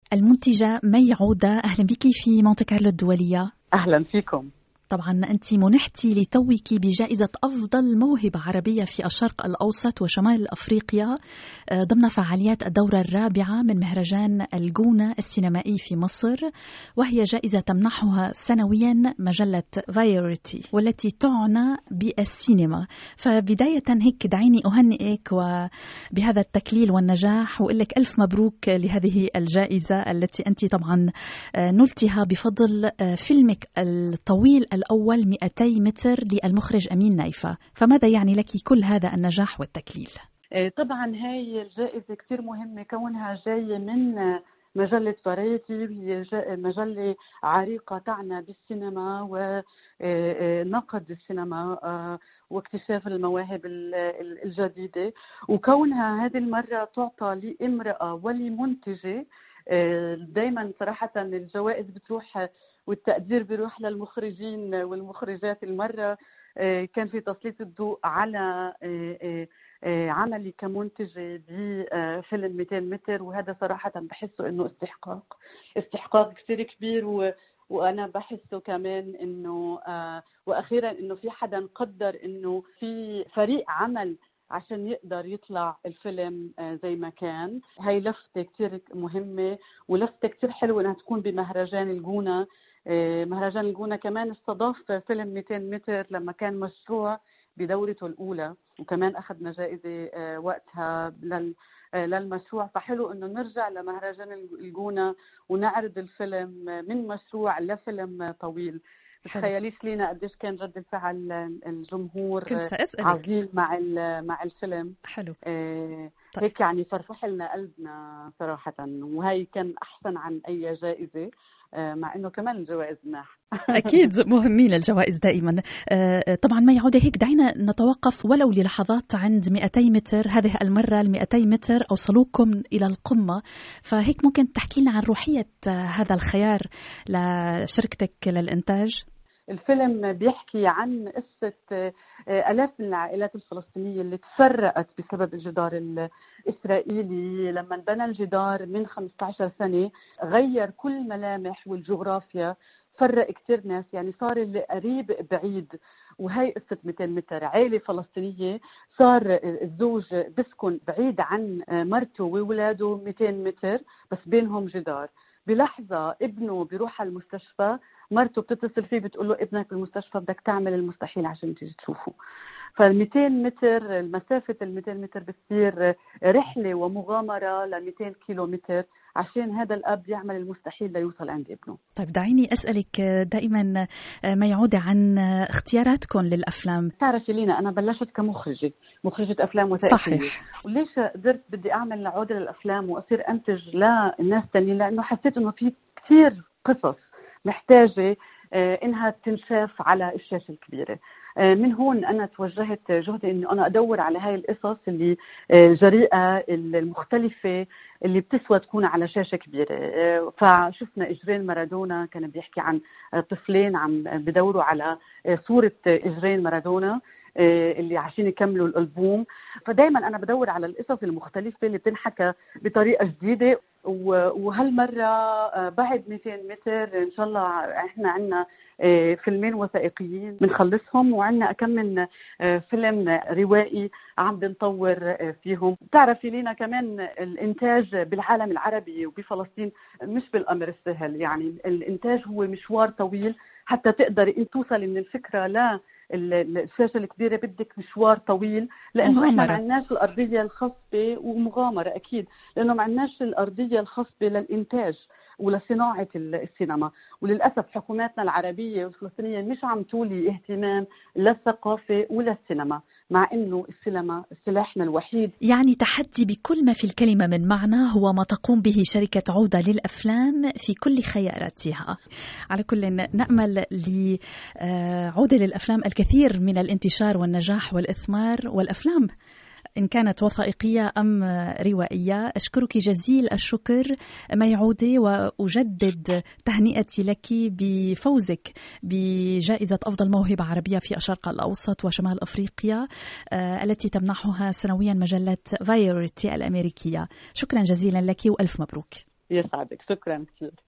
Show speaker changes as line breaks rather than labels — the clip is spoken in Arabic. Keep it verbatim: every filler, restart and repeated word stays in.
المنتجة مي عودة، أهلا بك في مونte كارلو الدولية.
أهلا فيكم.
طبعا أنت منحتي لتوك بجائزة أفضل موهبة عربية في الشرق الأوسط وشمال أفريقيا ضمن فعاليات الدورة الرابعة من مهرجان الجونة السينمائي في مصر، وهي جائزة تمنحها سنويا مجلة فايوريتي والتي تعنى بالسينما. فبداية هيك دعيني أهنئك بهذا التكليل والنجاح وأقول لك ألف مبروك لهذه الجائزة التي أنت طبعا نلتها بفضل فيلمك الطويل الأول مئتي متر للمخرج أمين نايفة. فماذا يعني لك كل هذا النجاح والتكليل؟
طبعا هاي الجائزة كتير مهمة كونها جاية من مجلة فرايتي، هي مجلة عريقة تعنى بالسينما ونقد السينما واكتشاف المواهب الجديدة، وكونها هذه المرة تعطى لامرأة ولمنتجة. دايما صراحة الجوائز بتروح والتقدير بيروح للمخرجين والمخرجات. المرة كان في تسليط الضوء على عملي كمنتجة بفيلم مئتين متر، وهذا صراحة بحسه إنه استحقاق استحقاق كتير كبير، و وأنا بحسه كمان إنه وأخيرا إنه في حدا قدر إنه في فريق عمل عشان يقدر يطلع الفيلم زي ما كان. هاي لفتة كتير مهمة ولفتة كتير حلوة إنها تكون بمهرجان الجونة. مهرجان الجونة كمان استضاف فيلم مئتين متر لما كان مشروع بدورته الأولى، وكمان أخذنا جائزة وقتها للمشروع. فحلو إنه نرجع لمهرجان الجونة ونعرض الفيلم من مشروع لفيلم طويل. تخيليش لينا قديش كان رد الفعل الجمهور عظيم مع مع الفيلم.
حلو.
آه طيب. هيك يعني فرفح لنا قلبنا صراحة، وهي كان أحسن عن أي جائزة، مع إنه كمان الجوائز مناح.
أكيد مهمين الجوائز دائما. طبعا ما يعود هيك دعينا نتوقف ولو للحظات عند مئتي متر. هذه المرة المئتي متر أوصلوكم إلى القمة، فهيك ممكن تحكي لنا عن روحية هذا الخيار لشركتك للإنتاج؟
الفيلم بيحكي عن قصة آلاف من العائلات الفلسطينية اللي تفرقت بسبب الجدار الإسرائيلي. لما انبنى الجدار من خمسة عشر سنة غير كل ملامح والجغرافيا، فرق كتير ناس، يعني صار اللي قريب بعيد. وهي قصة مئتين متر، عائلة فلسطينية صار الزوج بسكن بعيد عن مرته وولاده مئتين متر بس بينهم جدار. بلحظة ابنه بيروح على المستشفى، مرته بتتصل فيه بتقول له ابنك بالمستشفى، بدك تعمل المستحيل عشان تيجي تشوفه. فالمئتين متر، المسافة المئتين متر بتصير رحلة ومغامرة لمئتين كيلو متر عشان هذا الأب يعمل المستحيل ليوصل عند ابنه.
طيب دعيني أسألك دائما ما يعود عن اختياراتكم للأفلام.
تعرفي لينا أنا بلشت كمخرجة مخرجة أفلام وثائقية.
صحيح.
وليش قدرت بدي أعمل عودة للأفلام وأصير أنتج للناس تاني؟ لأنه حسيت إنه في كثير قصص محتاجة إنها تنشاف على الشاشة الكبيرة. من هون أنا توجهت جهدي إني أنا أدور على هاي القصص اللي جريئة المختلفة اللي بتسوى تكون على شاشة كبيرة. فشفنا إجرين مارادونا كان بيحكي عن طفلين عم بدوروا على صورة إجرين مارادونا اللي عشان يكملوا الألبوم. فدايما أنا بدور على القصص المختلفة اللي بتنحكى بطريقة جديدة. وهالمرة بعد مئتين متر إن شاء الله إحنا عنا فيلمين وثائقيين بنخلصهم، وعنا أكمل فيلم روائي عم بنطور فيهم. تعرفي لينا كمان الإنتاج بالعالم العربي وبفلسطين مش بالأمر السهل، يعني الإنتاج هو مشوار طويل حتى تقدر أن توصل من الفكرة لا الشاشة الكبيرة، بدك مشوار طويل لأنه إحنا ما عندناش الأرضية الخصبة، ومغامرة أكيد لأنه ما عندناش الأرضية الخصبة للإنتاج ولصناعة السينما. وللأسف حكوماتنا العربية والفلسطينية مش عم تولي اهتمام للثقافة ولا السينما، مع إنه السينما سلاحنا الوحيد.
يعني تحدي بكل ما في الكلمة من معنى هو ما تقوم به شركة عودة للأفلام في كل خياراتها. على كل نأمل لعودة للأفلام الكثير من الانتشار والنجاح والإثمار، والأفلام إن كانت وثائقية أم روائية. أشكرك جزيل الشكر مي عودة، وأجدد تهنئتي لك بفوزك بجائزة أفضل موهبة عربية في الشرق الأوسط وشمال أفريقيا التي تمنحها سنويا مجلة فايوريتي الأمريكية. شكرا جزيلا لك وألف مبروك.
يسعدك، شكرا كثير.